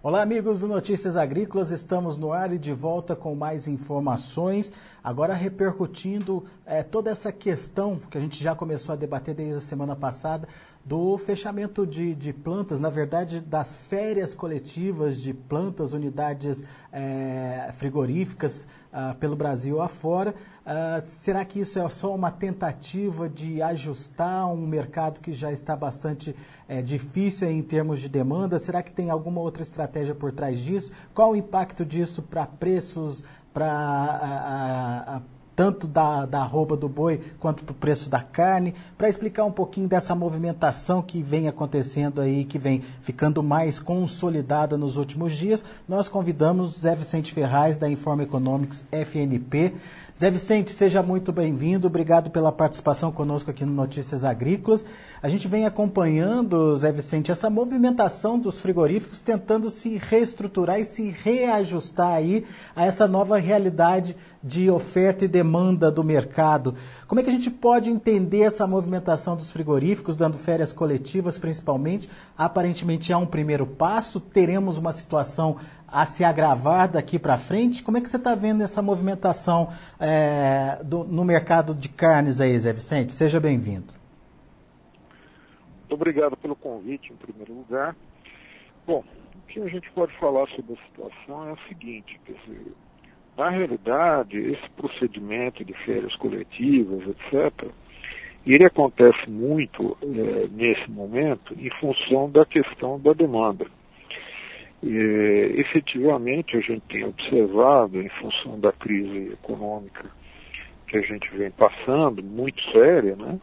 Olá, amigos do Notícias Agrícolas, estamos no ar e de volta com mais informações, agora repercutindo toda essa questão que a gente já começou a debater desde a semana passada, do fechamento de plantas, na verdade das férias coletivas de plantas, unidades frigoríficas pelo Brasil afora. Será que isso é só uma tentativa de ajustar um mercado que já está bastante difícil em termos de demanda? Será que tem alguma outra estratégia por trás disso? Qual o impacto disso para preços, para tanto da arroba do boi quanto para o preço da carne? Para explicar um pouquinho dessa movimentação que vem acontecendo aí, que vem ficando mais consolidada nos últimos dias, nós convidamos Zé Vicente Ferraz, da Informa Economics FNP. Zé Vicente, seja muito bem-vindo, obrigado pela participação conosco aqui no Notícias Agrícolas. A gente vem acompanhando, Zé Vicente, essa movimentação dos frigoríficos tentando se reestruturar e se reajustar aí a essa nova realidade de oferta e demanda do mercado. Como é que a gente pode entender essa movimentação dos frigoríficos, dando férias coletivas principalmente? Aparentemente há um primeiro passo, teremos uma situação a se agravar daqui para frente. Como é que você está vendo essa movimentação no mercado de carnes aí, Zé Vicente? Seja bem-vindo. Muito obrigado pelo convite, em primeiro lugar. Bom, o que a gente pode falar sobre a situação é o seguinte, quer dizer, na realidade, esse procedimento de férias coletivas, etc., ele acontece muito nesse momento em função da questão da demanda. Efetivamente, a gente tem observado, em função da crise econômica que a gente vem passando, muito séria, né,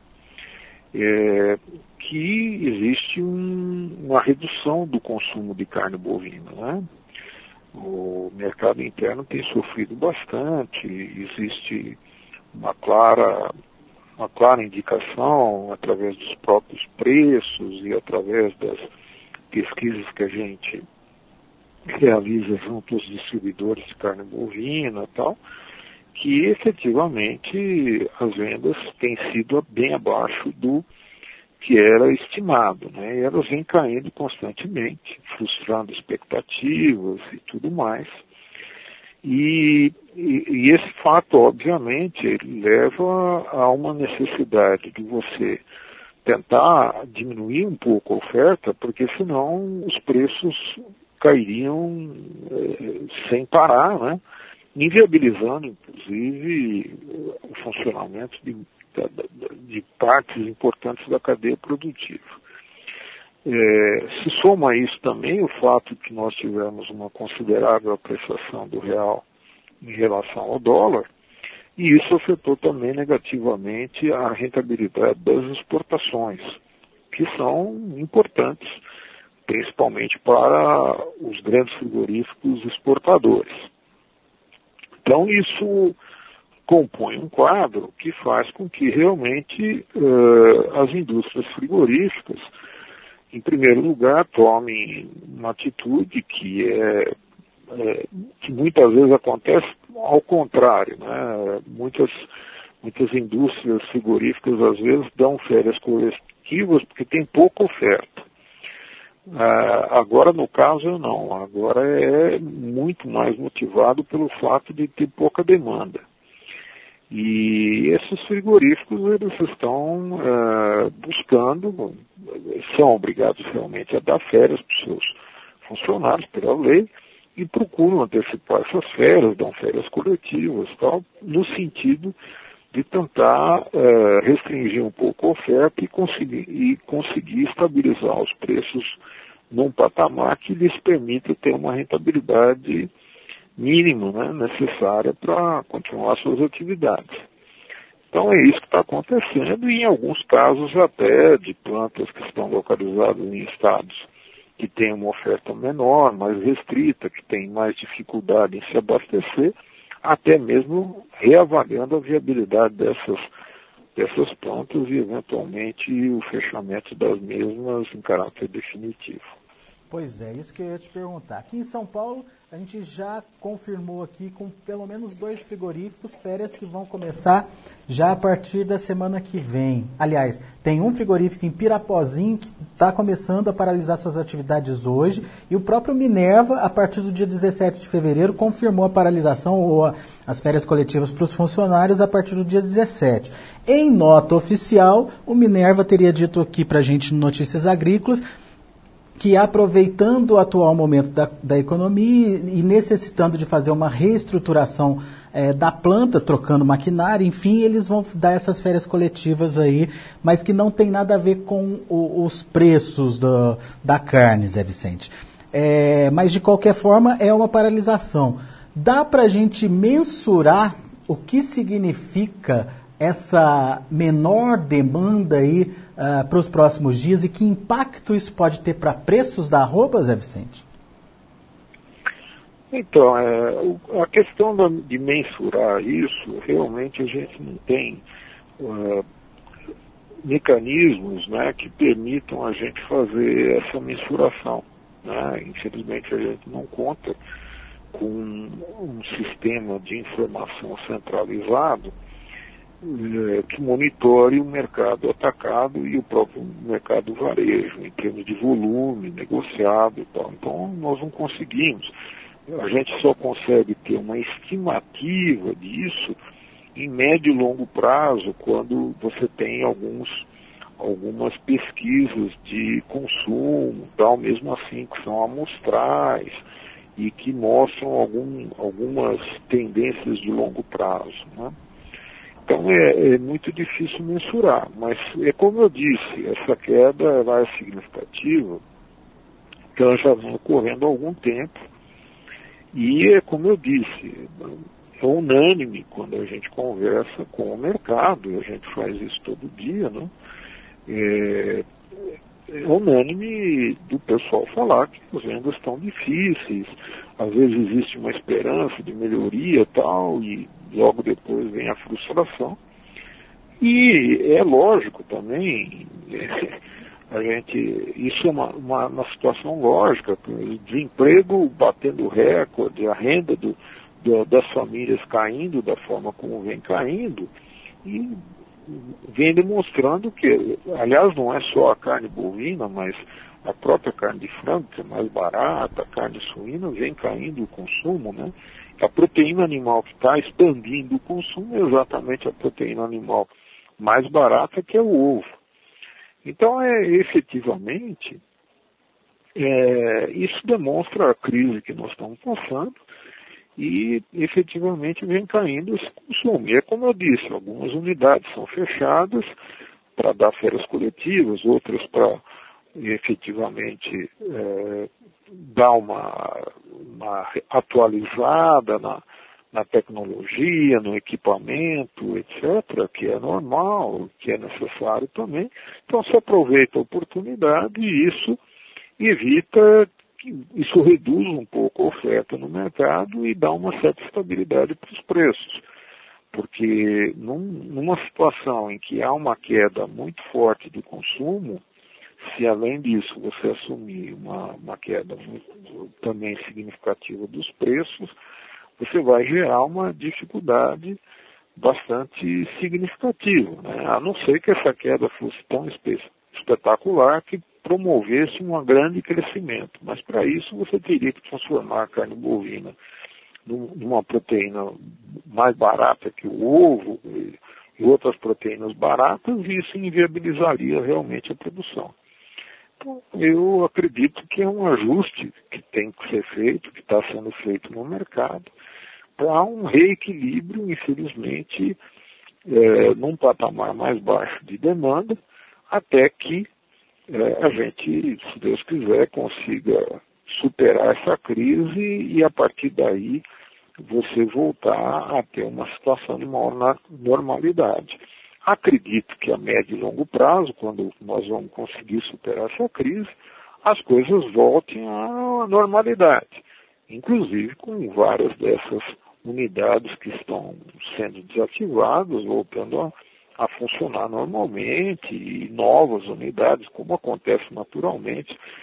que existe uma redução do consumo de carne bovina, né? O mercado interno tem sofrido bastante, existe uma clara indicação através dos próprios preços e através das pesquisas que a gente realiza junto aos distribuidores de carne bovina e tal, que efetivamente as vendas têm sido bem abaixo do que era estimado, né? E elas vêm caindo constantemente, frustrando expectativas e tudo mais. E esse fato, obviamente, ele leva a uma necessidade de você tentar diminuir um pouco a oferta, porque senão os preços cairiam sem parar, né? Inviabilizando, inclusive, o funcionamento de partes importantes da cadeia produtiva. Se soma a isso também o fato de que nós tivemos uma considerável apreciação do real em relação ao dólar, e isso afetou também negativamente a rentabilidade das exportações, que são importantes, principalmente para os grandes frigoríficos exportadores. Então isso compõe um quadro que faz com que realmente as indústrias frigoríficas, em primeiro lugar, tomem uma atitude que muitas vezes acontece ao contrário, né? Muitas indústrias frigoríficas às vezes dão férias coletivas porque tem pouca oferta. Agora, no caso, não. Agora é muito mais motivado pelo fato de ter pouca demanda. E esses frigoríficos, eles estão buscando, são obrigados realmente a dar férias para os seus funcionários pela lei e procuram antecipar essas férias, dão férias coletivas, tal, no sentido de tentar restringir um pouco a oferta e conseguir estabilizar os preços num patamar que lhes permita ter uma rentabilidade mínima, né, necessária para continuar suas atividades. Então é isso que está acontecendo e em alguns casos até de plantas que estão localizadas em estados que têm uma oferta menor, mais restrita, que têm mais dificuldade em se abastecer, até mesmo reavaliando a viabilidade dessas plantas e eventualmente o fechamento das mesmas em caráter definitivo. Pois é, isso que eu ia te perguntar. Aqui em São Paulo, a gente já confirmou aqui com pelo menos 2 frigoríficos, férias que vão começar já a partir da semana que vem. Aliás, tem um frigorífico em Pirapozinho que está começando a paralisar suas atividades hoje, e o próprio Minerva, a partir do dia 17 de fevereiro, confirmou a paralisação ou as férias coletivas para os funcionários a partir do dia 17. Em nota oficial, o Minerva teria dito aqui para a gente no Notícias Agrícolas que, aproveitando o atual momento da economia e necessitando de fazer uma reestruturação da planta, trocando maquinário, enfim, eles vão dar essas férias coletivas aí, mas que não tem nada a ver com os preços da carne, Zé Vicente. Mas, de qualquer forma, é uma paralisação. Dá para a gente mensurar o que significa essa menor demanda aí para os próximos dias e que impacto isso pode ter para preços da arroba, Zé Vicente? Então, a questão de mensurar isso, realmente a gente não tem mecanismos, né, que permitam a gente fazer essa mensuração, né? Infelizmente a gente não conta com um sistema de informação centralizado que monitore o mercado atacado e o próprio mercado varejo, em termos de volume, negociado e tal. Então, nós não conseguimos. A gente só consegue ter uma estimativa disso em médio e longo prazo, quando você tem algumas pesquisas de consumo, tal, mesmo assim, que são amostrais e que mostram algumas tendências de longo prazo, né? Então é muito difícil mensurar, mas é como eu disse, essa queda ela é significativa, que ela já vem ocorrendo há algum tempo, e é como eu disse, é unânime quando a gente conversa com o mercado, e a gente faz isso todo dia, né? É unânime do pessoal falar que as vendas estão difíceis, às vezes existe uma esperança de melhoria e tal, e logo depois vem a frustração. E é lógico também, isso é uma situação lógica, o desemprego batendo recorde, a renda das famílias caindo da forma como vem caindo, e vem demonstrando que, aliás, não é só a carne bovina, mas a própria carne de frango, que é mais barata, a carne suína, vem caindo o consumo, né? A proteína animal que está expandindo o consumo é exatamente a proteína animal mais barata, que é o ovo. Então, efetivamente, isso demonstra a crise que nós estamos passando, e efetivamente vem caindo esse consumo. E é como eu disse, algumas unidades são fechadas para dar férias coletivas, outras para efetivamente dar uma atualizada na tecnologia, no equipamento, etc., que é normal, que é necessário também. Então se aproveita a oportunidade e isso reduz um pouco a oferta no mercado e dá uma certa estabilidade para os preços. Porque numa situação em que há uma queda muito forte do consumo, se além disso você assumir uma queda também significativa dos preços, você vai gerar uma dificuldade bastante significativa, né? A não ser que essa queda fosse tão espetacular que promovesse um grande crescimento. Mas para isso você teria que transformar a carne bovina numa proteína mais barata que o ovo e outras proteínas baratas, e isso inviabilizaria realmente a produção. Então, eu acredito que é um ajuste que tem que ser feito, que está sendo feito no mercado, para um reequilíbrio, infelizmente, num patamar mais baixo de demanda, até que a gente, se Deus quiser, consiga superar essa crise e, a partir daí, você voltar a ter uma situação de maior normalidade. Acredito que a médio e longo prazo, quando nós vamos conseguir superar essa crise, as coisas voltem à normalidade, inclusive com várias dessas unidades que estão sendo desativadas, voltando a funcionar normalmente, e novas unidades, como acontece naturalmente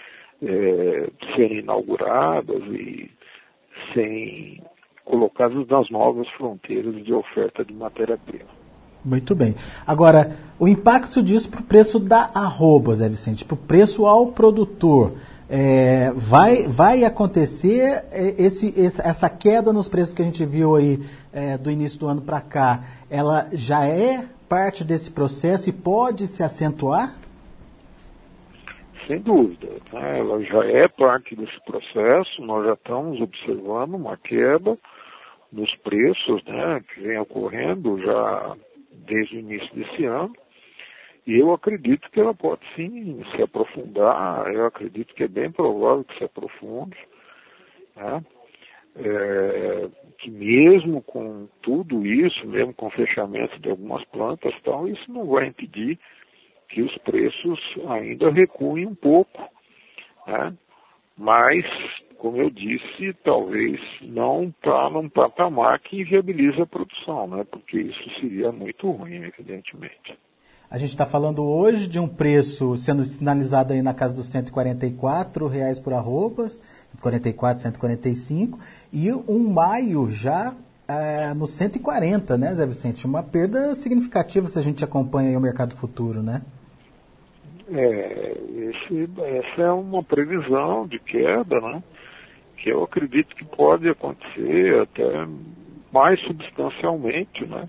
serem inauguradas e serem colocadas nas novas fronteiras de oferta de matéria-prima. Muito bem. Agora, o impacto disso para o preço da arroba, Zé Vicente, para o preço ao produtor, vai acontecer essa queda nos preços que a gente viu aí do início do ano para cá, ela já é parte desse processo e pode se acentuar? Sem dúvida, né? Ela já é parte desse processo, nós já estamos observando uma queda nos preços, né, que vem ocorrendo já desde o início desse ano, e eu acredito que ela pode sim se aprofundar, eu acredito que é bem provável que se aprofunde, né? Que mesmo com tudo isso, mesmo com o fechamento de algumas plantas, tal, isso não vai impedir que os preços ainda recuem um pouco, né? Mas, como eu disse, talvez não está num patamar que inviabiliza a produção, né? Porque isso seria muito ruim, evidentemente. A gente está falando hoje de um preço sendo sinalizado aí na casa dos R$144 por arrobas, 144, 145, e um maio já nos 140, né, Zé Vicente? Uma perda significativa se a gente acompanha aí o mercado futuro, né? Essa é uma previsão de queda, né? Que eu acredito que pode acontecer até mais substancialmente, né?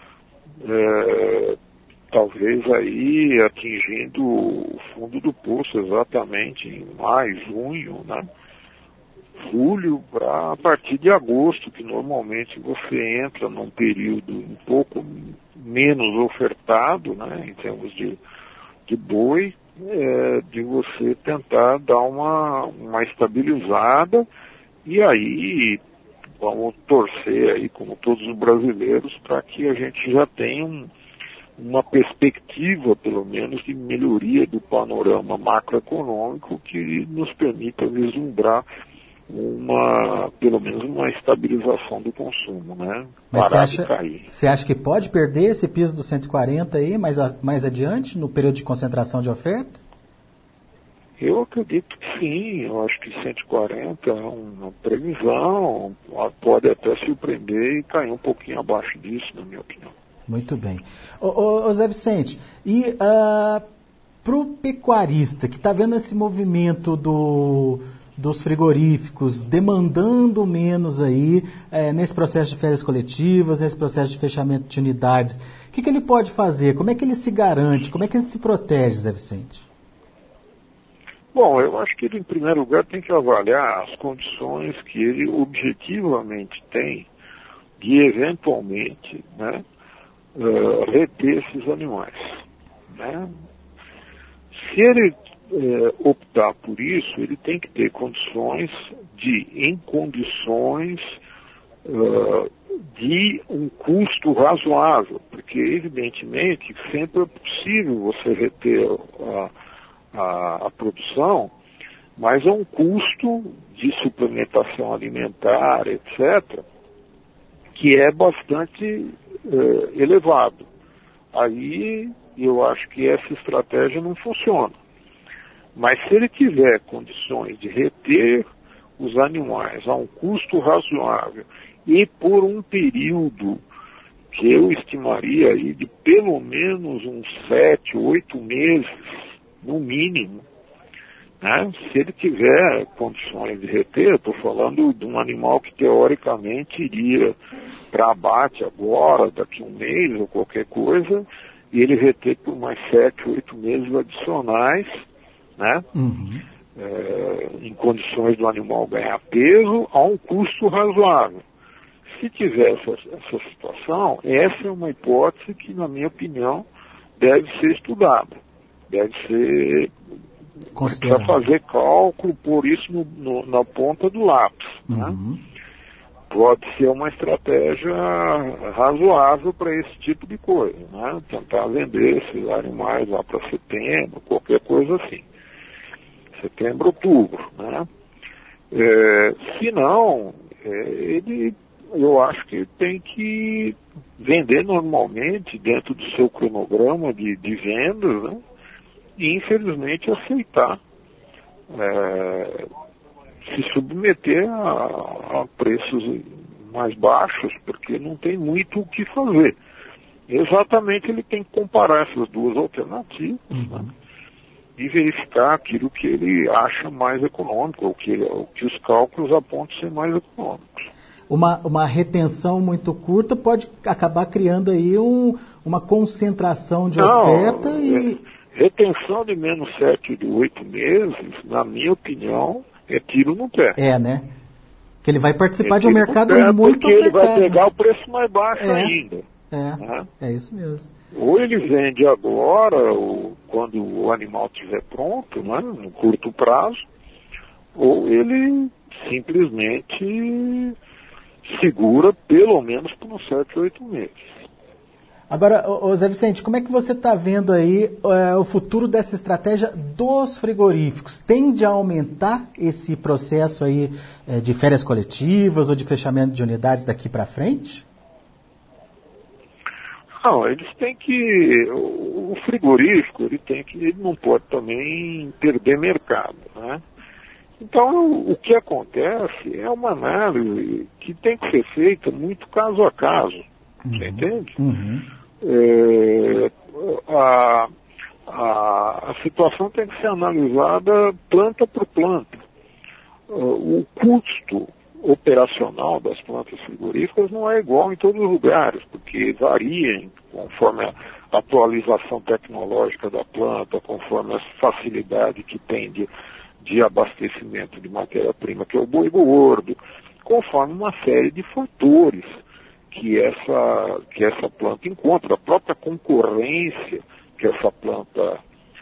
Talvez aí atingindo o fundo do poço exatamente em maio, junho, né? Julho, a partir de agosto, que normalmente você entra num período um pouco menos ofertado, né? Em termos de boi, de você tentar dar uma estabilizada, e aí vamos torcer aí, como todos os brasileiros, para que a gente já tenha uma perspectiva, pelo menos, de melhoria do panorama macroeconômico que nos permita vislumbrar pelo menos uma estabilização do consumo, né? Mas parar de cair. Você acha que pode perder esse piso dos 140 aí mais adiante, no período de concentração de oferta? Eu acredito que sim, eu acho que 140 é uma previsão, pode até surpreender e cair um pouquinho abaixo disso, na minha opinião. Muito bem. Ô Zé Vicente, e para o pecuarista que está vendo esse movimento dos frigoríficos demandando menos aí nesse processo de férias coletivas, nesse processo de fechamento de unidades, o que ele pode fazer? Como é que ele se garante? Como é que ele se protege, Zé Vicente? Bom, eu acho que ele, em primeiro lugar, tem que avaliar as condições que ele objetivamente tem de, eventualmente, né, reter esses animais, né? Se ele optar por isso, ele tem que ter condições de de um custo razoável, porque evidentemente sempre é possível você reter a produção, mas é um custo de suplementação alimentar, etc., que é bastante elevado. Aí eu acho que essa estratégia não funciona. Mas se ele tiver condições de reter os animais a um custo razoável e por um período que eu estimaria aí de pelo menos uns 7, 8 meses, no mínimo, né? Se ele tiver condições de reter, estou falando de um animal que teoricamente iria para abate agora, daqui a um mês ou qualquer coisa, e ele reter por mais 7, 8 meses adicionais, né? Uhum. Em condições do animal ganhar peso a um custo razoável. Se tiver essa situação, essa é uma hipótese que, na minha opinião, deve ser estudada. Deve ser... Precisa fazer cálculo, por isso na ponta do lápis. Uhum. Né? Pode ser uma estratégia razoável para esse tipo de coisa. Né? Tentar vender esses animais lá para setembro, qualquer coisa assim. Setembro, outubro. Né? Se não, eu acho que tem que vender normalmente dentro do seu cronograma de vendas, né? E infelizmente aceitar se submeter a preços mais baixos, porque não tem muito o que fazer. Exatamente, ele tem que comparar essas duas alternativas, né, e verificar aquilo que ele acha mais econômico, o que os cálculos apontam ser mais econômicos. Uma retenção muito curta pode acabar criando aí uma concentração de oferta e... Retenção de menos 7 de 8 meses, na minha opinião, é tiro no pé. Né? Que ele vai participar de um mercado muito porque ofertado. Ele vai pegar o preço mais baixo ainda. Né? É isso mesmo. Ou ele vende agora, ou quando o animal estiver pronto, né, no curto prazo, ou ele simplesmente segura pelo menos por uns 7, 8 meses. Agora, Zé Vicente, como é que você está vendo aí o futuro dessa estratégia dos frigoríficos? Tende a aumentar esse processo aí de férias coletivas ou de fechamento de unidades daqui para frente? Não, eles têm que... O frigorífico, ele não pode também perder mercado, né? Então, o que acontece é uma análise que tem que ser feita muito caso a caso, você entende? A situação tem que ser analisada planta por planta. O custo operacional das plantas frigoríficas não é igual em todos os lugares, porque varia conforme a atualização tecnológica da planta, conforme a facilidade que tem de abastecimento de matéria-prima, que é o boi gordo, conforme uma série de fatores que essa planta encontra, a própria concorrência que essa planta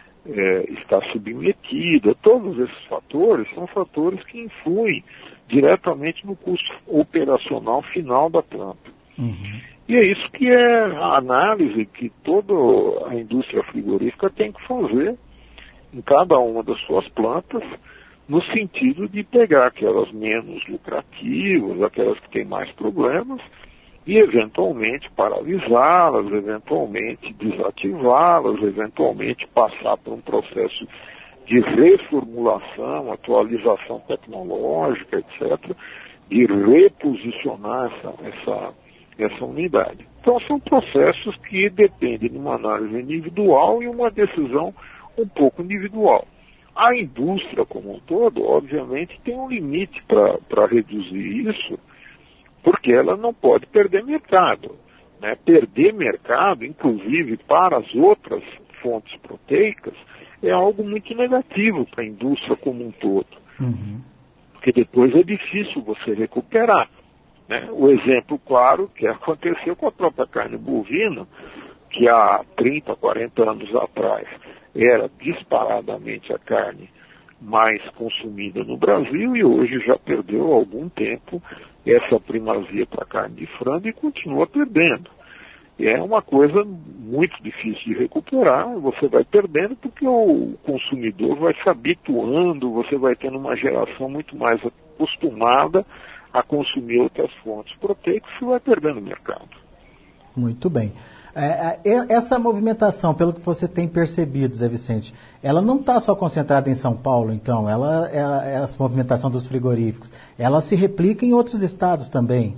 está submetida. Todos esses fatores são fatores que influem diretamente no custo operacional final da planta. E é isso que é a análise que toda a indústria frigorífica tem que fazer em cada uma das suas plantas, no sentido de pegar aquelas menos lucrativas, aquelas que têm mais problemas, e eventualmente paralisá-las, eventualmente desativá-las, eventualmente passar por um processo de reformulação, atualização tecnológica, etc., de reposicionar essa unidade. Então são processos que dependem de uma análise individual e uma decisão um pouco individual. A indústria como um todo, obviamente, tem um limite para reduzir isso, porque ela não pode perder mercado, né? Perder mercado, inclusive para as outras fontes proteicas, é algo muito negativo para a indústria como um todo. Porque depois é difícil você recuperar, né? O exemplo claro que aconteceu com a própria carne bovina, que há 30, 40 anos atrás era disparadamente a carne mais consumida no Brasil e hoje já perdeu há algum tempo essa primazia para a carne de frango e continua perdendo. É uma coisa muito difícil de recuperar, você vai perdendo porque o consumidor vai se habituando, você vai tendo uma geração muito mais acostumada a consumir outras fontes proteicas e vai perdendo mercado. Muito bem. Essa movimentação, pelo que você tem percebido, Zé Vicente, ela não está só concentrada em São Paulo, então, essa movimentação dos frigoríficos, ela se replica em outros estados também?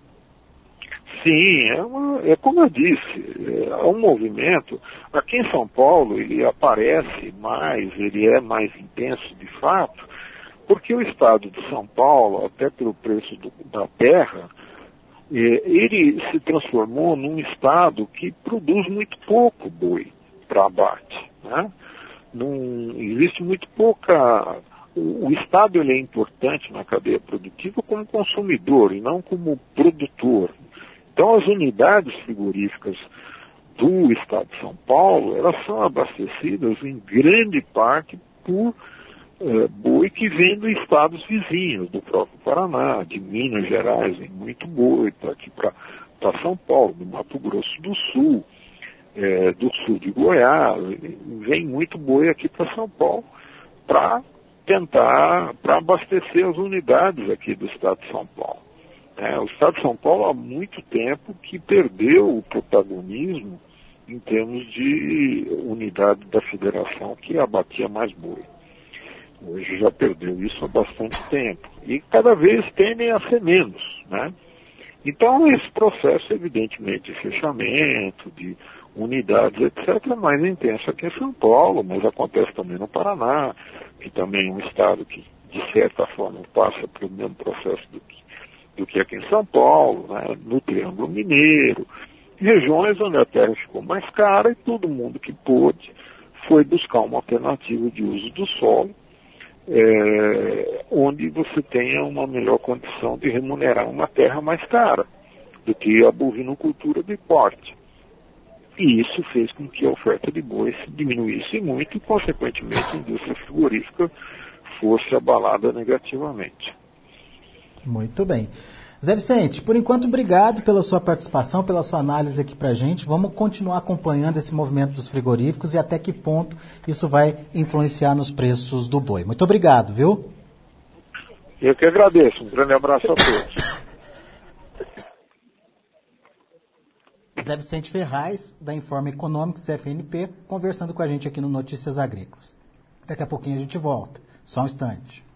Sim, é como eu disse, é um movimento, aqui em São Paulo ele aparece mais, ele é mais intenso de fato, porque o estado de São Paulo, até pelo preço da terra, ele se transformou num estado que produz muito pouco boi para abate, né? Não existe muito pouca... O estado ele é importante na cadeia produtiva como consumidor e não como produtor. Então as unidades frigoríficas do estado de São Paulo, elas são abastecidas em grande parte por boi que vem dos estados vizinhos, do próprio Paraná, de Minas Gerais, vem muito boi para aqui para São Paulo, do Mato Grosso do Sul, do sul de Goiás, vem muito boi aqui para São Paulo para abastecer as unidades aqui do estado de São Paulo. O estado de São Paulo há muito tempo que perdeu o protagonismo em termos de unidade da federação que abatia mais boi. Hoje já perdeu isso há bastante tempo. E cada vez tendem a ser menos, né? Então, esse processo, evidentemente, de fechamento, de unidades, etc., é mais intenso aqui em São Paulo, mas acontece também no Paraná, que também é um estado que, de certa forma, passa pelo mesmo processo do que aqui em São Paulo, né? No Triângulo Mineiro, regiões onde a terra ficou mais cara e todo mundo que pôde foi buscar uma alternativa de uso do solo, onde você tenha uma melhor condição de remunerar uma terra mais cara do que a bovinocultura de porte. E isso fez com que a oferta de bois diminuísse muito e, consequentemente, a indústria frigorífica fosse abalada negativamente. Muito bem. Zé Vicente, por enquanto, obrigado pela sua participação, pela sua análise aqui para a gente. Vamos continuar acompanhando esse movimento dos frigoríficos e até que ponto isso vai influenciar nos preços do boi. Muito obrigado, viu? Eu que agradeço. Um grande abraço a todos. Zé Vicente Ferraz, da Informa Econômica, CFNP, conversando com a gente aqui no Notícias Agrícolas. Daqui a pouquinho a gente volta. Só um instante.